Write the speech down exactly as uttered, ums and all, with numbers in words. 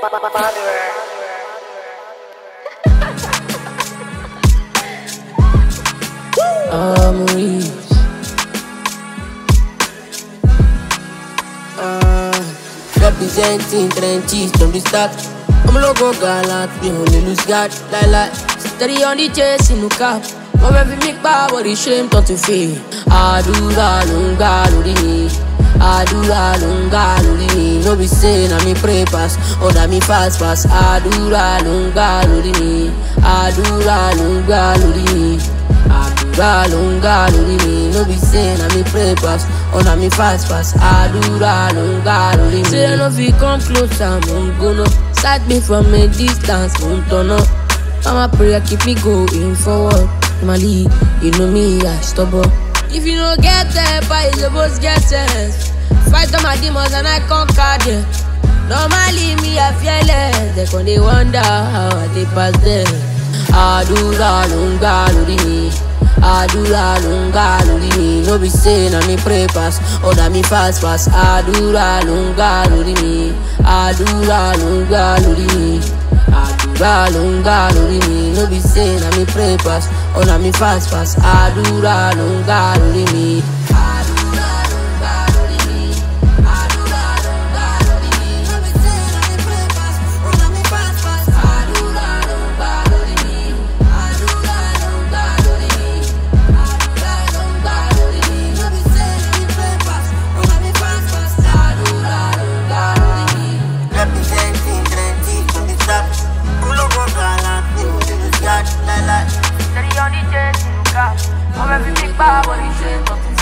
I'm rich. Uh, representing trenches from the start. I'm a logo gallant, we only lose God. Like like, steady on the chase in the cap. Mom every make power, but the shame turn to fame. Adura lunga luri, Adura lunga luri. No be saying I me pray pass, or that me fast pass. Adura lunga luri, Adura lunga luri. Adura lunga luri. No be saying I me pray pass, or that me fast pass. Adura lunga luri. Say I no fit come closer, I'm gonna sight me from a distance, won't turn up. Mama prayer keep me going forward. Mali, you know me, I stubborn. If you don't get there, but you supposed get sense. Fight all my demons and I conquer them. Normally me, I fearless. They can they wonder how I take past them. Adura lunga luri, Adura lunga luri. No be saying I me pray pass, or that me fast pass. Adura lunga luri, Adura lunga luri. Adura lunga luri. No be saying I me pray pass, or that me fast pass. Adura lunga luri. Steady on the chase in the car. I'm every big bar, but it's shame.